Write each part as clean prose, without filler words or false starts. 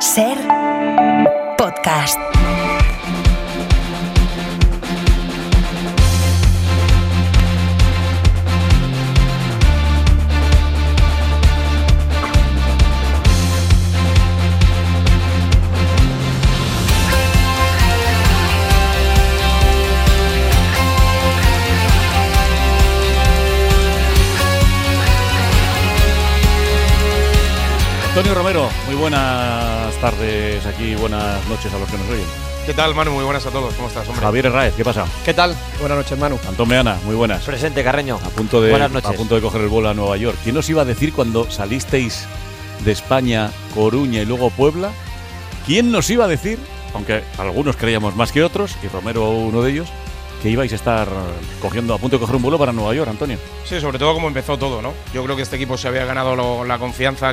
Ser podcast. Antonio Romero, muy buenas tardes aquí, buenas noches a los que nos oyen. ¿Qué tal, Manu? Muy buenas a todos. ¿Cómo estás, hombre? Javier Herráez, ¿qué pasa? ¿Ququé tal? Buenas noches, Manu. Antón Meana, muy buenas. Presente, Carreño. Buenas noches. A punto de coger el vuelo a Nueva York. ¿Quién os iba a decir cuando salisteis de España, Coruña y luego Puebla? ¿Quién nos iba a decir, aunque algunos creíamos más que otros, y Romero uno de ellos, que ibais a estar a punto de coger un vuelo para Nueva York, Antonio? Sí, sobre todo como empezó todo, ¿no? Yo creo que este equipo se había ganado la confianza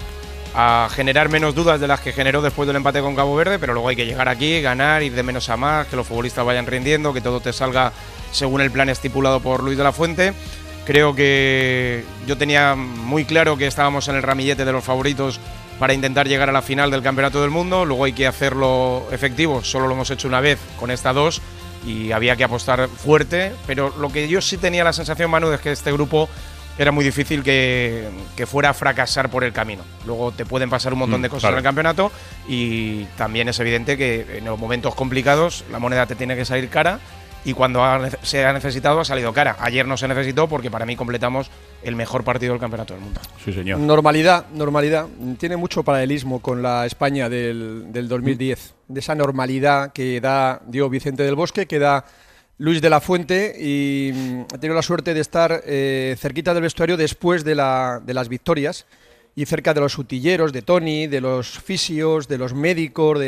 a generar menos dudas de las que generó después del empate con Cabo Verde, pero luego hay que llegar aquí, ganar, ir de menos a más, que los futbolistas vayan rindiendo, que todo te salga según el plan estipulado por Luis de la Fuente. Creo que yo tenía muy claro que estábamos en el ramillete de los favoritos para intentar llegar a la final del Campeonato del Mundo. Luego hay que hacerlo efectivo, solo lo hemos hecho una vez con esta 2 y había que apostar fuerte, pero lo que yo sí tenía la sensación, Manu, es que este grupo era muy difícil que fuera a fracasar por el camino. Luego te pueden pasar un montón de cosas en el campeonato y también es evidente que en los momentos complicados la moneda te tiene que salir cara y cuando se ha necesitado ha salido cara. Ayer no se necesitó porque para mí completamos el mejor partido del Campeonato del Mundo. Sí, señor. Normalidad. Tiene mucho paralelismo con la España del 2010, de esa normalidad que dio Vicente del Bosque, que da Luis de la Fuente, y he tenido la suerte de estar cerquita del vestuario después de las victorias y cerca de los utilleros, de Tony, de los fisios, de los médicos,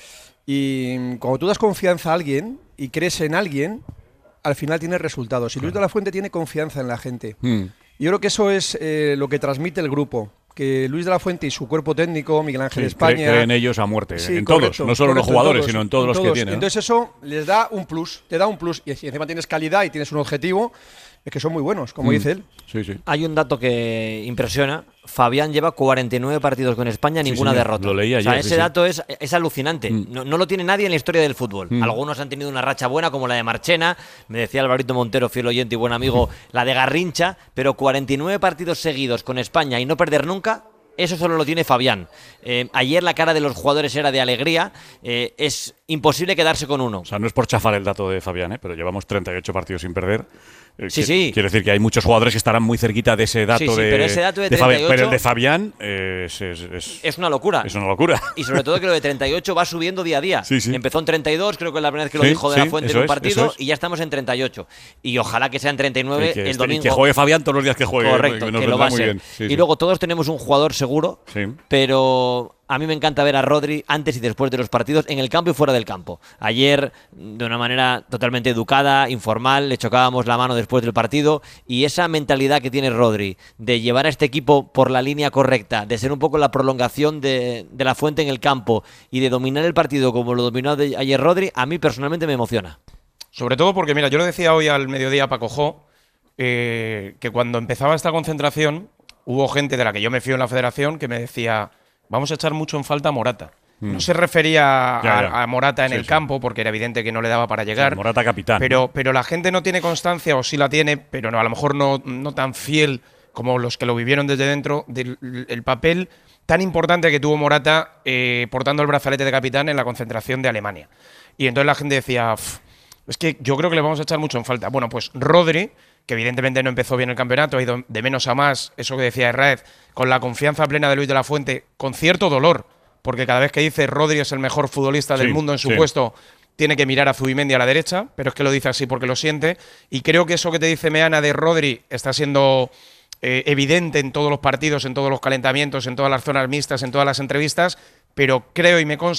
y cuando tú das confianza a alguien y crees en alguien, al final tienes resultados. Y Luis de la Fuente tiene confianza en la gente. Yo creo que eso es lo que transmite el grupo. Que Luis de la Fuente y su cuerpo técnico, Miguel Ángel España… creen ellos a muerte, sí, en correcto, todos, no solo en los jugadores, sino en todos los que tienen. Entonces eso les da un plus, te da un plus. Y si encima tienes calidad y tienes un objetivo, es que son muy buenos, como dice él. Sí. Hay un dato que impresiona. Fabián lleva 49 partidos con España, ninguna derrota. Lo leí ayer. Ese dato es alucinante. No lo tiene nadie en la historia del fútbol. Algunos han tenido una racha buena, como la de Marchena. Me decía Alvarito Montero, fiel oyente y buen amigo, la de Garrincha. Pero 49 partidos seguidos con España y no perder nunca… Eso solo lo tiene Fabián. Ayer la cara de los jugadores era de alegría. Es imposible quedarse con uno. O sea, no es por chafar el dato de Fabián, pero llevamos 38 partidos sin perder. Sí. Quiere decir que hay muchos jugadores que estarán muy cerquita de ese dato pero ese dato de 38… Fabián. Pero el de Fabián es una locura. Es una locura. Y sobre todo que lo de 38 va subiendo día a día. Sí. Empezó en 32, creo que es la primera vez que lo dijo de la Fuente en un partido, y ya estamos en 38. Y ojalá que sea en 39 el domingo. Y que juegue Fabián todos los días que juegue. Correcto, que lo va a ser. Y luego todos tenemos un jugador seguro, pero a mí me encanta ver a Rodri antes y después de los partidos, en el campo y fuera del campo. Ayer, de una manera totalmente educada, informal, le chocábamos la mano después del partido, y esa mentalidad que tiene Rodri de llevar a este equipo por la línea correcta, de ser un poco la prolongación de la Fuente en el campo y de dominar el partido como lo dominó ayer Rodri, a mí personalmente me emociona. Sobre todo porque, mira, yo lo decía hoy al mediodía a Paco Jo, que cuando empezaba esta concentración hubo gente de la que yo me fío en la federación que me decía: vamos a echar mucho en falta a Morata. No se refería a Morata en el campo, porque era evidente que no le daba para llegar. Morata capitán. Pero la gente no tiene constancia, o sí la tiene, pero no, a lo mejor no tan fiel como los que lo vivieron desde dentro, del papel tan importante que tuvo Morata portando el brazalete de capitán en la concentración de Alemania. Y entonces la gente decía: es que yo creo que le vamos a echar mucho en falta. Bueno, pues Rodri, que evidentemente no empezó bien el campeonato, ha ido de menos a más, eso que decía Herráez, con la confianza plena de Luis de la Fuente, con cierto dolor, porque cada vez que dice Rodri es el mejor futbolista del mundo en su puesto, tiene que mirar a Zubimendi a la derecha, pero es que lo dice así porque lo siente, y creo que eso que te dice Meana de Rodri está siendo evidente en todos los partidos, en todos los calentamientos, en todas las zonas mixtas, en todas las entrevistas, pero creo y me consta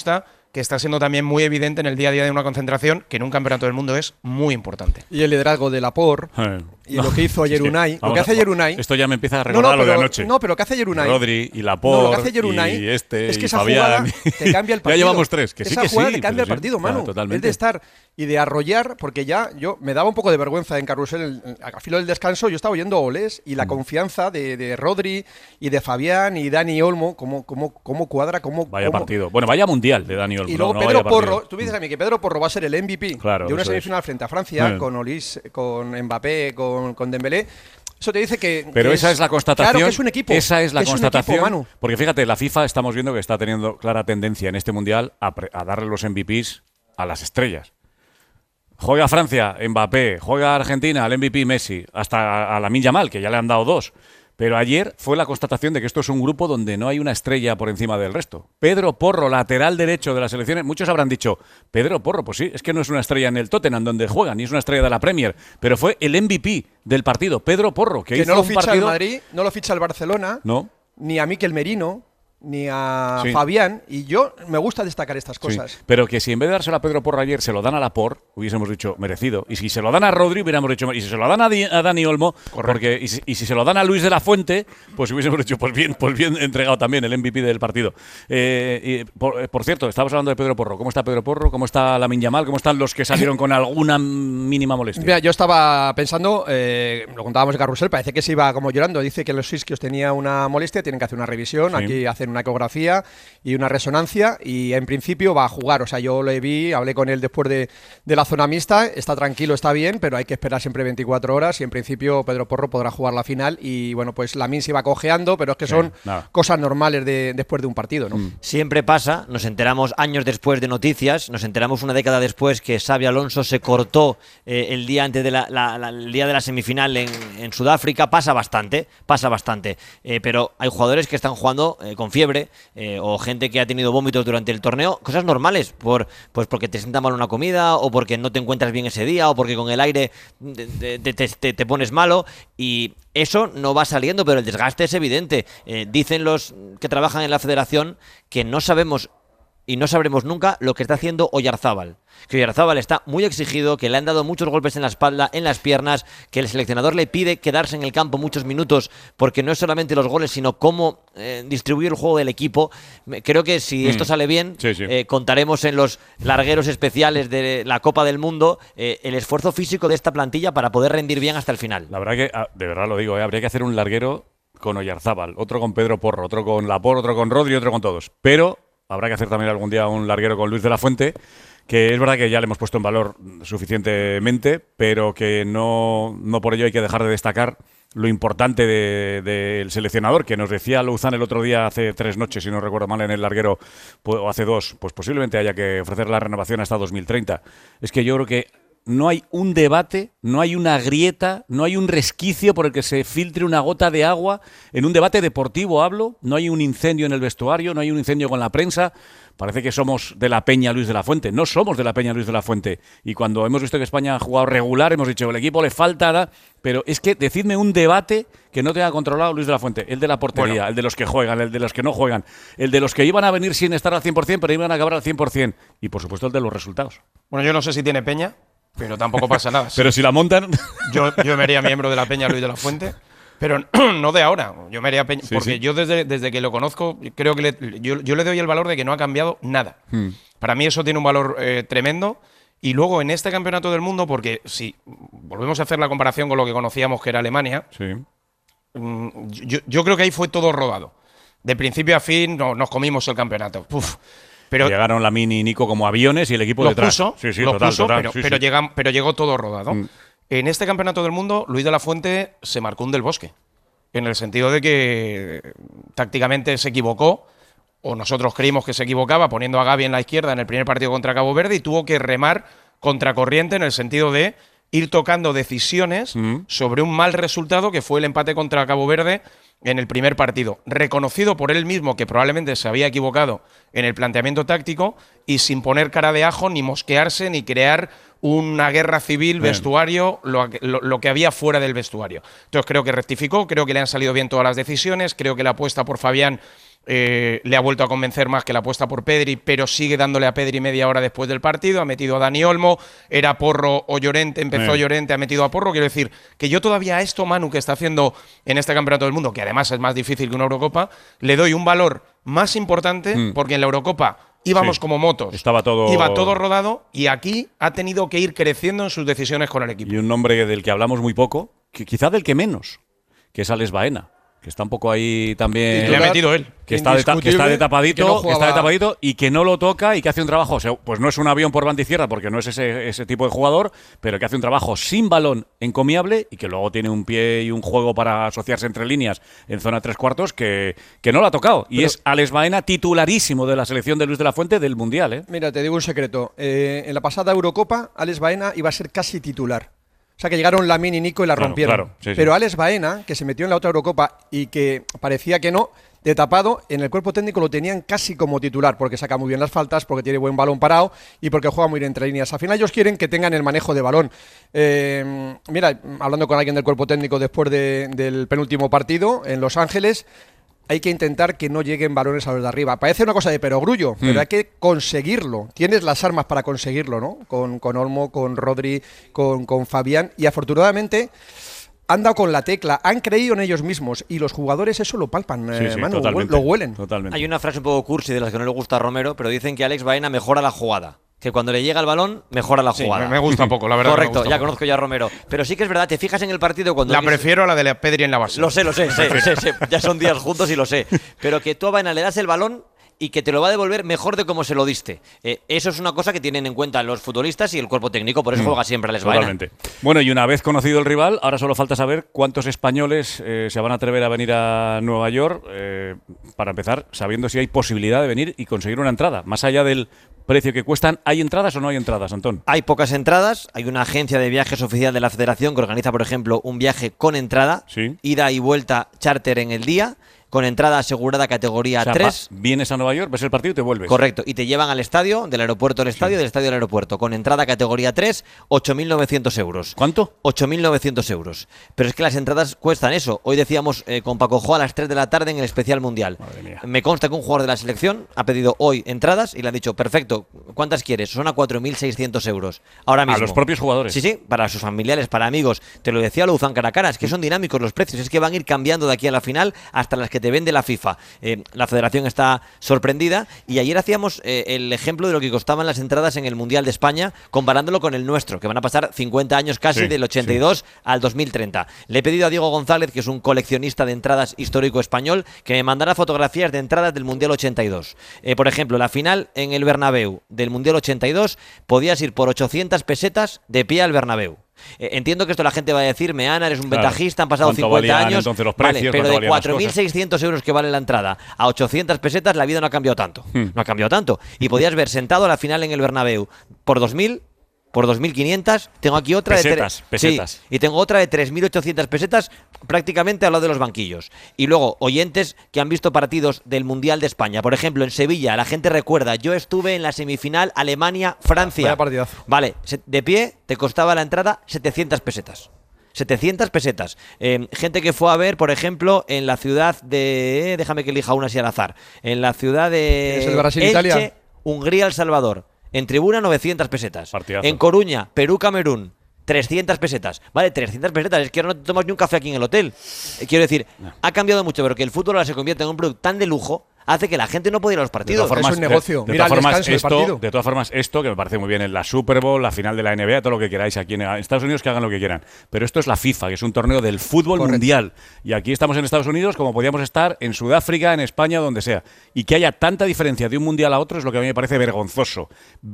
que está siendo también muy evidente en el día a día de una concentración, que en un campeonato del mundo es muy importante. Y el liderazgo de Laporte, y lo que hizo ayer Unai. Lo que hace ayer Unai. Esto ya me empieza a recordar lo de anoche. No, pero lo que hace ayer Unai. Rodri y Laporte. Lo que hace ayer Unai y es que esa Fabián. jugada te cambia el partido. Ya llevamos 3. Que esa jugada te cambia el partido, Manu. Totalmente. Es de estar y de arrollar, porque ya yo me daba un poco de vergüenza en Carrusel, a filo del descanso, yo estaba oyendo goles y la confianza de Rodri y de Fabián y Dani Olmo, cómo cuadra, Vaya partido. Bueno, vaya mundial de Dani Olmo. Y luego Pedro Porro, tú dices a mí que Pedro Porro va a ser el MVP de una semifinal frente a Francia, con Olise, con Mbappé, con Dembélé. Eso te dice que. Pero esa es la constatación. Claro que es un equipo. Esa es la constatación. Un equipo, Manu. Porque fíjate, la FIFA estamos viendo que está teniendo clara tendencia en este mundial a darle los MVPs a las estrellas. Juega Francia, Mbappé. Juega Argentina, al MVP Messi. Hasta a Lamine Yamal, que ya le han dado 2. Pero ayer fue la constatación de que esto es un grupo donde no hay una estrella por encima del resto. Pedro Porro, lateral derecho de las selecciones. Muchos habrán dicho, Pedro Porro, pues sí, es que no es una estrella en el Tottenham donde juega, ni es una estrella de la Premier, pero fue el MVP del partido, Pedro Porro, que hizo no lo un ficha partido. el Madrid, no lo ficha el Barcelona, ni a Mikel Merino, ni a Fabián, y yo me gusta destacar estas cosas. Sí, pero que si en vez de dárselo a Pedro Porro ayer se lo dan a Laporte, hubiésemos dicho merecido. Y si se lo dan a Rodri, hubiéramos dicho, y si se lo dan a Dani Olmo, y si se lo dan a Luis de la Fuente, pues hubiésemos dicho, pues bien entregado también el MVP del partido. Por cierto, estábamos hablando de Pedro Porro. ¿Cómo está Pedro Porro? ¿Cómo está Lamine Yamal? ¿Cómo están los que salieron con alguna mínima molestia? Mira, yo estaba pensando, lo contábamos en Carrusel, parece que se iba como llorando. Dice que los isquios tenía una molestia, tienen que hacer una revisión, aquí hacen una ecografía y una resonancia, y en principio va a jugar. O sea, yo le vi, hablé con él después de la zona mixta, está tranquilo, está bien, pero hay que esperar siempre 24 horas y en principio Pedro Porro podrá jugar la final. Y bueno, pues Lamine se iba cojeando, pero es que son cosas normales después de un partido, ¿no? Siempre pasa, nos enteramos años después de noticias, nos enteramos una década después que Xabi Alonso se cortó el día antes de el día de la semifinal en Sudáfrica. Pasa bastante, pero hay jugadores que están jugando con fiebre, o gente que ha tenido vómitos durante el torneo, cosas normales, pues porque te sienta mal una comida, o porque no te encuentras bien ese día, o porque con el aire te pones malo, y eso no va saliendo, pero el desgaste es evidente. Dicen los que trabajan en la federación que no sabemos y no sabremos nunca lo que está haciendo Oyarzábal. Que Oyarzábal está muy exigido, que le han dado muchos golpes en la espalda, en las piernas, que el seleccionador le pide quedarse en el campo muchos minutos, porque no es solamente los goles, sino cómo distribuir el juego del equipo. Creo que si esto sale bien, contaremos en los largueros especiales de la Copa del Mundo el esfuerzo físico de esta plantilla para poder rendir bien hasta el final. La verdad que, de verdad lo digo, habría que hacer un larguero con Oyarzábal, otro con Pedro Porro, otro con Laporte, otro con Rodri, otro con todos. Pero habrá que hacer también algún día un larguero con Luis de la Fuente, que es verdad que ya le hemos puesto en valor suficientemente, pero que no por ello hay que dejar de destacar lo importante del seleccionador, que nos decía Louzán el otro día, hace 3 noches, si no recuerdo mal, en el larguero, o hace 2, pues posiblemente haya que ofrecer la renovación hasta 2030. Es que yo creo que no hay un debate, no hay una grieta, no hay un resquicio por el que se filtre una gota de agua. En un debate deportivo hablo, no hay un incendio en el vestuario, no hay un incendio con la prensa. Parece que somos de la Peña Luis de la Fuente. No somos de la Peña Luis de la Fuente. Y cuando hemos visto que España ha jugado regular, hemos dicho, el equipo le falta, pero es que decidme un debate que no tenga controlado Luis de la Fuente. El de la portería, el de los que juegan, el de los que no juegan, el de los que iban a venir sin estar al 100%, pero iban a acabar al 100%. Y, por supuesto, el de los resultados. Bueno, yo no sé si tiene Peña, pero tampoco pasa nada. Pero si la montan... Yo me haría miembro de la Peña Luis de la Fuente, pero no de ahora. Yo me haría Peña, porque yo desde que lo conozco, creo que yo le doy el valor de que no ha cambiado nada. Para mí eso tiene un valor tremendo. Y luego en este campeonato del mundo, porque si volvemos a hacer la comparación con lo que conocíamos que era Alemania, yo creo que ahí fue todo rodado. De principio a fin nos comimos el campeonato. Pero llegaron Lamine y Nico como aviones y el equipo detrás. Pero llegó todo rodado. En este campeonato del mundo, Luis de la Fuente se marcó un Del Bosque. En el sentido de que tácticamente se equivocó, o nosotros creímos que se equivocaba, poniendo a Gavi en la izquierda en el primer partido contra Cabo Verde, y tuvo que remar contracorriente en el sentido de ir tocando decisiones sobre un mal resultado que fue el empate contra Cabo Verde en el primer partido, reconocido por él mismo que probablemente se había equivocado en el planteamiento táctico y sin poner cara de ajo, ni mosquearse, ni crear una guerra civil, vestuario, lo que había fuera del vestuario. Entonces creo que rectificó, creo que le han salido bien todas las decisiones, creo que la apuesta por Fabián le ha vuelto a convencer más que la apuesta por Pedri, pero sigue dándole a Pedri media hora después del partido. Ha metido a Dani Olmo, era Porro o Llorente, empezó Llorente, ha metido a Porro. Quiero decir que yo todavía a esto, Manu, que está haciendo en este Campeonato del Mundo, que además es más difícil que una Eurocopa, le doy un valor más importante, porque en la Eurocopa íbamos como motos. Iba todo rodado, y aquí ha tenido que ir creciendo en sus decisiones con el equipo. Y un nombre del que hablamos muy poco, quizá del que menos, que es Alex Baena, que está un poco ahí también. Le ha metido él. Que está de tapadito y que no lo toca y que hace un trabajo, o sea, pues no es un avión por banda izquierda porque no es ese tipo de jugador, pero que hace un trabajo sin balón encomiable y que luego tiene un pie y un juego para asociarse entre líneas en zona 3/4 que no lo ha tocado. Y es Alex Baena, titularísimo de la selección de Luis de la Fuente del Mundial, ¿eh? Mira, te digo un secreto. En la pasada Eurocopa, Alex Baena iba a ser casi titular. O sea, que llegaron Lamine y Nico y la rompieron. Claro, sí. Pero Alex Baena, que se metió en la otra Eurocopa y que parecía que no, de tapado, en el cuerpo técnico lo tenían casi como titular, porque saca muy bien las faltas, porque tiene buen balón parado y porque juega muy bien entre líneas. Al final ellos quieren que tengan el manejo de balón. Mira, hablando con alguien del cuerpo técnico después del penúltimo partido en Los Ángeles, hay que intentar que no lleguen balones a los de arriba. Parece una cosa de perogrullo, pero hay que conseguirlo. Tienes las armas para conseguirlo, ¿no? Con Olmo, con Rodri, con Fabián. Y afortunadamente han dado con la tecla, han creído en ellos mismos. Y los jugadores eso lo palpan, Manu, lo huelen. Totalmente. Hay una frase un poco cursi de las que no le gusta a Romero, pero dicen que Alex Baena mejora la jugada. Que cuando le llega el balón, mejora la jugada. Me gusta poco, la verdad. Correcto, ya conozco ya a Romero. Pero sí que es verdad, te fijas en el partido cuando... La prefiero a la de la Pedri en la base. Lo sé. Ya son días juntos y lo sé. Pero que tú a Baena le das el balón y que te lo va a devolver mejor de como se lo diste. Eso es una cosa que tienen en cuenta los futbolistas y el cuerpo técnico, por eso juega siempre Alex Baena. Totalmente. Bueno, y una vez conocido el rival, ahora solo falta saber cuántos españoles se van a atrever a venir a Nueva York, para empezar, sabiendo si hay posibilidad de venir y conseguir una entrada. Más allá del precio que cuestan, ¿hay entradas o no hay entradas, Antón? Hay pocas entradas, hay una agencia de viajes oficial de la Federación que organiza, por ejemplo, un viaje con entrada, ida y vuelta charter en el día, con entrada asegurada categoría 3. Vienes a Nueva York, ves el partido y te vuelves. Correcto, y te llevan al estadio, del aeropuerto al estadio, del estadio al aeropuerto, con entrada categoría 3, 8.900 euros. ¿Cuánto? 8.900 euros. Pero es que las entradas cuestan eso. Hoy decíamos con Paco Jo a las 3 de la tarde en el especial mundial. Madre mía. Me consta que un jugador de la selección ha pedido hoy entradas y le han dicho, perfecto, ¿cuántas quieres? Son a 4.600 euros. Ahora mismo. A los propios jugadores. Sí, para sus familiares, para amigos. Te lo decía Luzán cara a cara, es que son dinámicos los precios, es que van a ir cambiando de aquí a la final hasta las que te vende la FIFA. La federación está sorprendida y ayer hacíamos el ejemplo de lo que costaban las entradas en el Mundial de España comparándolo con el nuestro, que van a pasar 50 años casi del 82 al 2030. Le he pedido a Diego González, que es un coleccionista de entradas histórico español, que me mandara fotografías de entradas del Mundial 82. Por ejemplo, la final en el Bernabéu del Mundial 82 podías ir por 800 pesetas de pie al Bernabéu. Entiendo que esto la gente va a decir, Meana, eres un ventajista, han pasado 50 años, entonces los precios, pero de 4.600 euros que vale la entrada a 800 pesetas la vida no ha cambiado tanto. No ha cambiado tanto. Y podías ver sentado a la final en el Bernabéu por 2.000, por 2.500, tengo aquí otra pesetas. Sí, y tengo otra de 3.800 pesetas prácticamente al lado de los banquillos. Y luego, oyentes que han visto partidos del Mundial de España. Por ejemplo, en Sevilla, la gente recuerda, yo estuve en la semifinal Alemania-Francia. Vaya partidazo. Vale, de pie te costaba la entrada 700 pesetas. 700 pesetas. Gente que fue a ver, por ejemplo, en la ciudad de... déjame que elija una así al azar. En la ciudad de... ¿Es el Brasil, Elche, Italia? Hungría, El Salvador. En tribuna 900 pesetas. Partidazo. En Coruña, Perú, Camerún, 300 pesetas. Vale, 300 pesetas. Es que ahora no te tomas ni un café aquí en el hotel. Quiero decir, ha cambiado mucho, pero que el fútbol ahora se convierte en un producto tan de lujo hace que la gente no pueda ir a los partidos. Es un negocio. De Mira todas el formas, descanso del partido. de todas formas, esto que me parece muy bien en la Super Bowl, la final de la NBA, todo lo que queráis aquí en Estados Unidos, que hagan lo que quieran. Pero esto es la FIFA, que es un torneo del fútbol mundial. Y aquí estamos en Estados Unidos como podíamos estar en Sudáfrica, en España, donde sea. Y que haya tanta diferencia de un mundial a otro es lo que a mí me parece vergonzoso.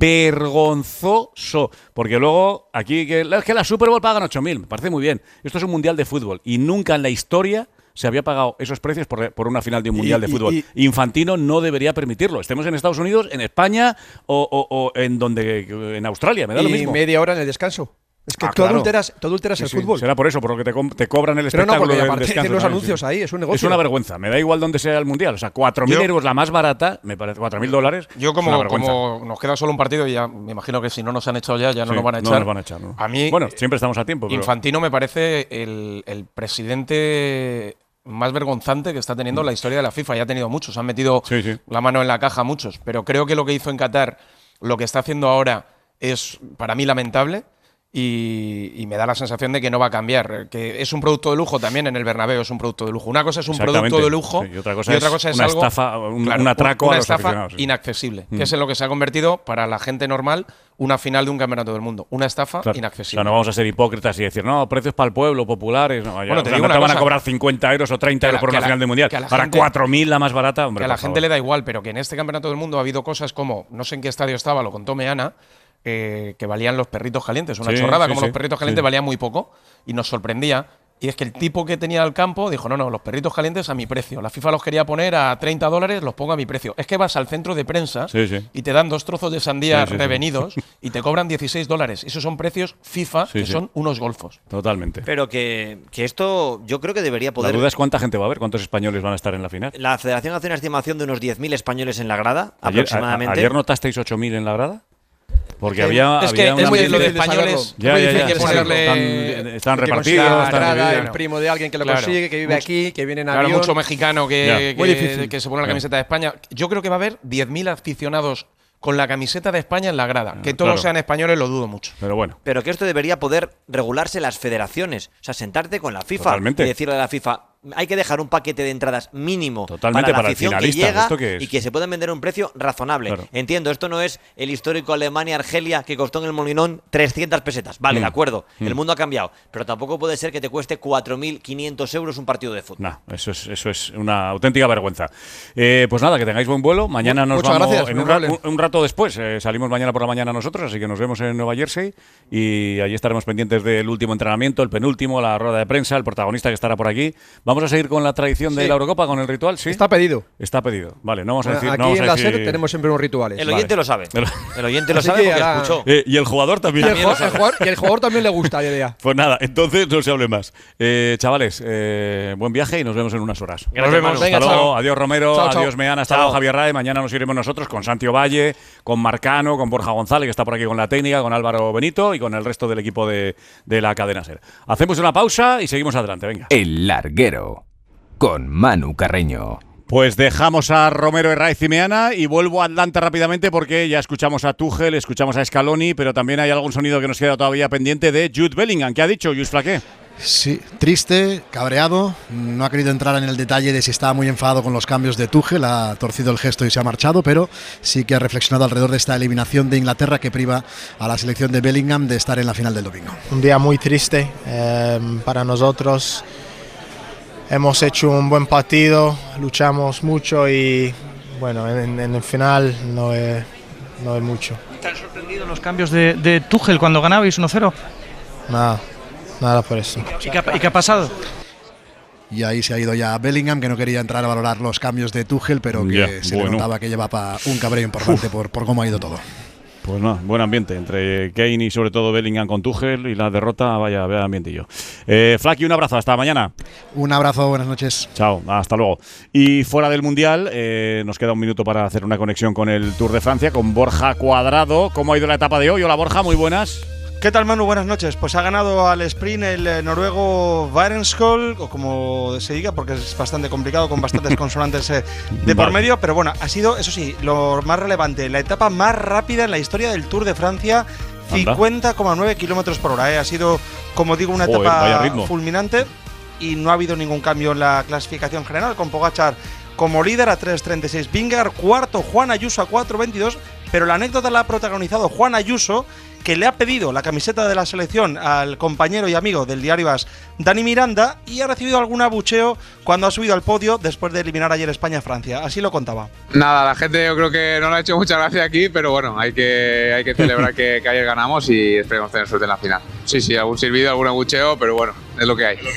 Vergonzoso. Porque luego aquí, es que la Super Bowl pagan 8.000. Me parece muy bien. Esto es un mundial de fútbol. Y nunca en la historia se había pagado esos precios por una final de un mundial de fútbol. Infantino no debería permitirlo. Estemos en Estados Unidos, en España o en Australia, me da lo mismo. Y media hora en el descanso. Es que tú adulteras el fútbol. Será por eso, por lo que te cobran el Pero espectáculo no, porque del descanso. los anuncios ahí, es un negocio. Es una vergüenza. Me da igual donde sea el mundial. O sea, 4.000 euros la más barata, me parece, $4.000. Yo como nos queda solo un partido y ya me imagino que si no nos han echado ya no nos van a echar. No nos van a echar, ¿no? A mí, bueno, siempre estamos a tiempo. Pero... Infantino me parece el presidente más vergonzante que está teniendo la historia de la FIFA. Ya ha tenido muchos, han metido la mano en la caja muchos, pero creo que lo que hizo en Qatar, lo que está haciendo ahora, es para mí lamentable. Y me da la sensación de que no va a cambiar. Que es un producto de lujo también en el Bernabéu, es un producto de lujo. Una cosa es un producto de lujo y otra cosa es una algo, estafa, un atraco a los aficionados. Inaccesible, que es en lo que se ha convertido para la gente normal una final de un campeonato del mundo. Una estafa inaccesible. O sea, no vamos a ser hipócritas y decir, no, precios para el pueblo, populares. No, bueno, te van a cobrar 50 euros o 30 euros por una final del mundial. Para 4.000 la más barata, hombre. Que a la gente le da igual, pero que en este campeonato del mundo ha habido cosas como, no sé en qué estadio estaba, lo contó Meana, que valían los perritos calientes, una chorrada, como los perritos calientes valían muy poco y nos sorprendía. Y es que el tipo que tenía el campo dijo, no, los perritos calientes a mi precio. La FIFA los quería poner a $30, los pongo a mi precio. Es que vas al centro de prensa y te dan 2 trozos de sandía revenidos y te cobran $16. Esos son precios FIFA que son unos golfos. Totalmente. Pero que esto yo creo que debería poder… La duda es cuánta gente va a haber, cuántos españoles van a estar en la final. La Federación hace una estimación de unos 10.000 españoles en la grada, aproximadamente. ¿Ayer notasteis 8.000 en la grada? Porque había es muy difícil de españoles. Están repartidos. El primo de alguien que lo consigue, que vive aquí, que viene en avión. Mucho mexicano que se pone la camiseta de España. Yo creo que va a haber 10.000 aficionados con la camiseta de España en la grada. Que todos sean españoles lo dudo mucho. Pero bueno. Pero que esto debería poder regularse las federaciones. O sea, sentarte con la FIFA y decirle a la FIFA, hay que dejar un paquete de entradas mínimo para la afición que llega y que se pueden vender a un precio razonable. Claro. Entiendo, esto no es el histórico Alemania-Argelia que costó en el Molinón 300 pesetas. Vale, de acuerdo, el mundo ha cambiado. Pero tampoco puede ser que te cueste 4.500 euros un partido de fútbol. No, eso es una auténtica vergüenza. Pues nada, que tengáis buen vuelo. Mañana nos vamos un rato después. Salimos mañana por la mañana nosotros, así que nos vemos en Nueva Jersey y allí estaremos pendientes del último entrenamiento, el penúltimo, la rueda de prensa, el protagonista que estará por aquí. Vamos a seguir con la tradición de la Eurocopa, con el ritual, ¿sí? Está pedido. Está pedido. Vale, no vamos a decir… Aquí en la SER tenemos siempre unos rituales. El oyente lo sabe. El oyente lo sabe porque escuchó. Y el jugador también. Y el jugador también le gusta la idea. Pues nada, entonces no se hable más. Chavales, buen viaje y nos vemos en unas horas. Nos vemos. Hasta luego. Adiós Romero, adiós Meana, hasta luego Javier Rae. Mañana nos iremos nosotros con Santi Valle, con Marcano, con Borja González, que está por aquí con la técnica, con Álvaro Benito y con el resto del equipo de la cadena SER. Hacemos una pausa y seguimos adelante, venga. El Larguero, con Manu Carreño. Pues dejamos a Romero, Herraiz y Meana y vuelvo a Atlanta rápidamente porque ya escuchamos a Tuchel, escuchamos a Scaloni, pero también hay algún sonido que nos queda todavía pendiente de Jude Bellingham. ¿Qué ha dicho Jules Flaqué? Sí, triste, cabreado, no ha querido entrar en el detalle de si estaba muy enfadado con los cambios de Tuchel, ha torcido el gesto y se ha marchado, pero sí que ha reflexionado alrededor de esta eliminación de Inglaterra que priva a la selección de Bellingham de estar en la final del domingo. Un día muy triste para nosotros. Hemos hecho un buen partido, luchamos mucho y bueno, en el final no es mucho. ¿Te han sorprendido los cambios de Tuchel cuando ganabais 1-0? Nada por eso. ¿Y qué ha pasado? Y ahí se ha ido ya Bellingham, que no quería entrar a valorar los cambios de Tuchel, pero que se le notaba que llevaba un cabreo importante por cómo ha ido todo. Pues no, buen ambiente entre Kane y sobre todo Bellingham con Tuchel y la derrota, vaya ambientillo. Flaky, un abrazo, hasta mañana. Un abrazo, buenas noches. Chao, hasta luego. Y fuera del Mundial, nos queda un minuto para hacer una conexión con el Tour de Francia, con Borja Cuadrado. ¿Cómo ha ido la etapa de hoy? Hola Borja, muy buenas. ¿Qué tal, Manu? Buenas noches. Pues ha ganado al sprint el noruego Varenskol, o como se diga, porque es bastante complicado, con bastantes consonantes de por medio. Pero bueno, ha sido, eso sí, lo más relevante, la etapa más rápida en la historia del Tour de Francia, 50,9 kilómetros por hora. Ha sido, como digo, una etapa fulminante y no ha habido ningún cambio en la clasificación general, con Pogačar como líder a 3.36, Vingegaard cuarto, Juan Ayuso a 4.22. Pero la anécdota la ha protagonizado Juan Ayuso, que le ha pedido la camiseta de la selección al compañero y amigo del diario AS, Dani Miranda, y ha recibido algún abucheo cuando ha subido al podio después de eliminar ayer España-Francia. Así lo contaba. Nada, la gente yo creo que no le ha hecho mucha gracia aquí, pero bueno, hay que celebrar que ayer ganamos y esperemos tener suerte en la final. Sí, algún silbido, algún abucheo, pero bueno, es lo que hay.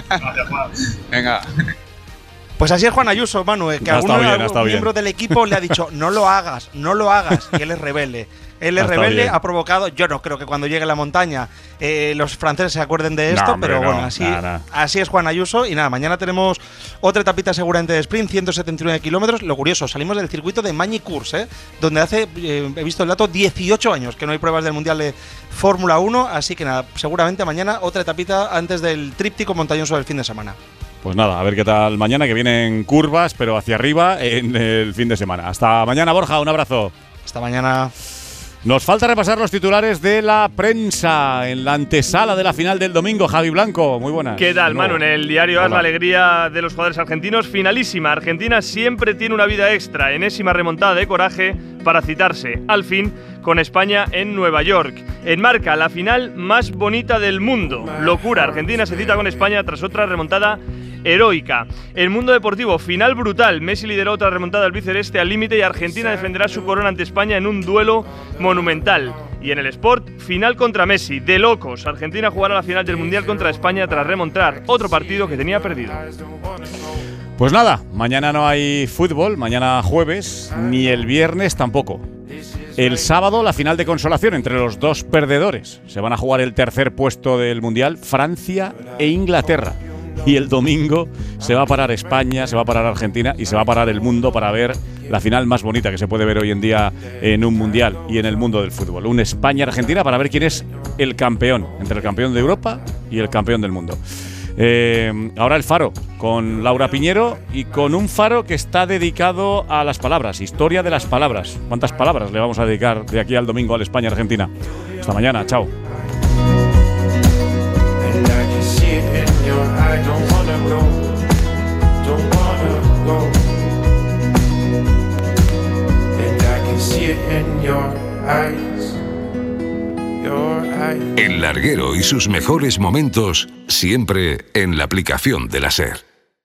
Venga. Pues así es Juan Ayuso, Manu, que algún miembro del equipo le ha dicho no lo hagas, y él es rebelde. Ha provocado, yo no creo que cuando llegue a la montaña los franceses se acuerden de esto, pero bueno, así es Juan Ayuso. Y nada, mañana tenemos otra etapita seguramente de sprint, 179 kilómetros. Lo curioso, salimos del circuito de Magny-Cours, donde hace, he visto el dato, 18 años que no hay pruebas del Mundial de Fórmula 1, así que nada, seguramente mañana otra etapita antes del tríptico montañoso del fin de semana. Pues nada, a ver qué tal mañana, que vienen curvas, pero hacia arriba en el fin de semana. Hasta mañana, Borja, un abrazo. Hasta mañana. Nos falta repasar los titulares de la prensa en la antesala de la final del domingo. Javi Blanco, muy buenas. ¿Qué tal, Manu? En el diario AS, la alegría de los jugadores argentinos. Finalísima. Argentina siempre tiene una vida extra. Enésima remontada de coraje para citarse, al fin, con España en Nueva York. En Marca, la final más bonita del mundo. Locura. Argentina se cita con España tras otra remontada heroica. El Mundo Deportivo, final brutal. Messi lideró otra remontada al Biceleste al límite y Argentina defenderá su corona ante España en un duelo monumental. Y en el Sport, final contra Messi, de locos. Argentina jugará la final del Mundial contra España tras remontar otro partido que tenía perdido. Pues nada, mañana no hay fútbol, mañana jueves, ni el viernes tampoco. El sábado la final de consolación entre los dos perdedores. Se van a jugar el tercer puesto del Mundial, Francia e Inglaterra. Y el domingo se va a parar España, se va a parar Argentina y se va a parar el mundo para ver la final más bonita que se puede ver hoy en día en un mundial y en el mundo del fútbol. Un España-Argentina para ver quién es el campeón, entre el campeón de Europa y el campeón del mundo. Ahora el Faro, con Laura Piñero y con un Faro que está dedicado a las palabras, historia de las palabras. ¿Cuántas palabras le vamos a dedicar de aquí al domingo al España-Argentina? Hasta mañana, chao. El Larguero y sus mejores momentos siempre en la aplicación de la SER.